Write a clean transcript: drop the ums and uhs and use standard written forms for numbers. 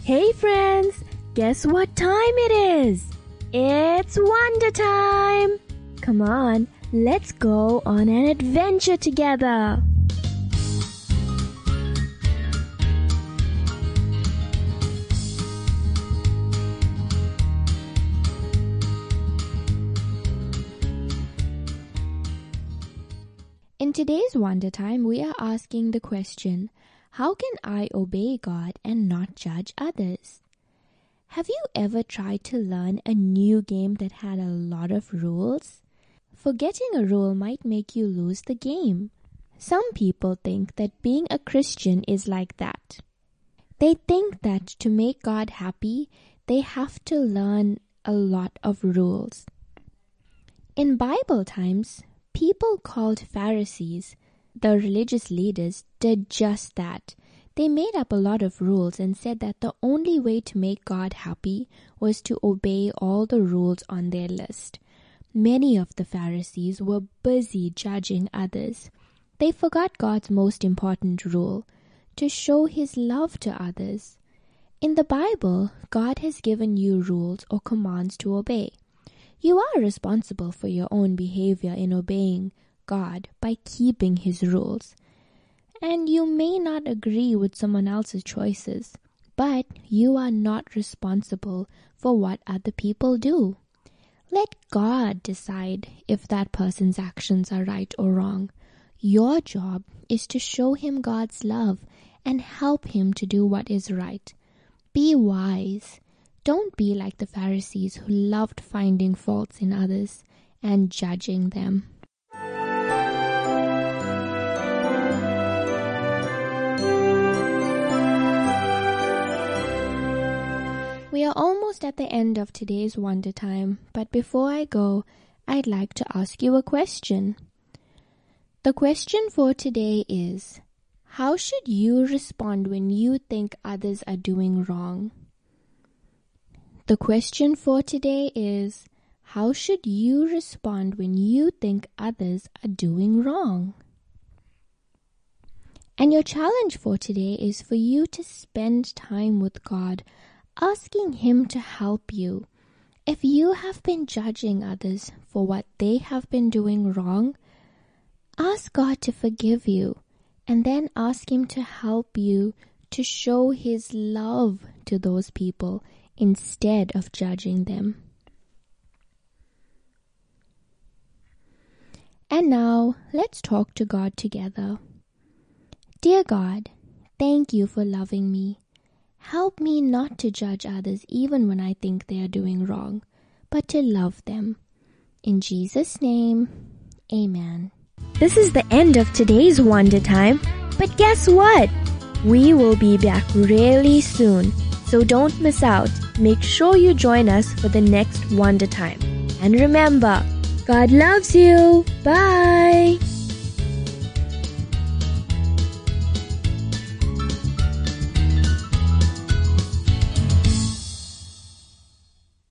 Hey friends, guess what time it is? It's Wonder Time! Come on, let's go on an adventure together! In today's Wonder Time, we are asking the question, how can I obey God and not judge others? Have you ever tried to learn a new game that had a lot of rules? Forgetting a rule might make you lose the game. Some people think that being a Christian is like that. They think that to make God happy, they have to learn a lot of rules. In Bible times, people called Pharisees, the religious leaders, did just that. They made up a lot of rules and said that the only way to make God happy was to obey all the rules on their list. Many of the Pharisees were busy judging others. They forgot God's most important rule, to show His love to others. In the Bible, God has given you rules or commands to obey. You are responsible for your own behavior in obeying God by keeping His rules. And you may not agree with someone else's choices, but you are not responsible for what other people do. Let God decide if that person's actions are right or wrong. Your job is to show him God's love and help him to do what is right. Be wise. Don't be like the Pharisees who loved finding faults in others and judging them. We are almost at the end of today's Wonder Time, but before I go, I'd like to ask you a question. The question for today is, how should you respond when you think others are doing wrong? The question for today is, how should you respond when you think others are doing wrong? And your challenge for today is for you to spend time with God, asking Him to help you. If you have been judging others for what they have been doing wrong, ask God to forgive you, and then ask Him to help you to show His love to those people instead of judging them. And now, let's talk to God together. Dear God, thank you for loving me. Help me not to judge others even when I think they are doing wrong, but to love them. In Jesus' name, Amen. This is the end of today's Wonder Time, but guess what? We will be back really soon, so don't miss out. Make sure you join us for the next Wonder Time. And remember, God loves you. Bye!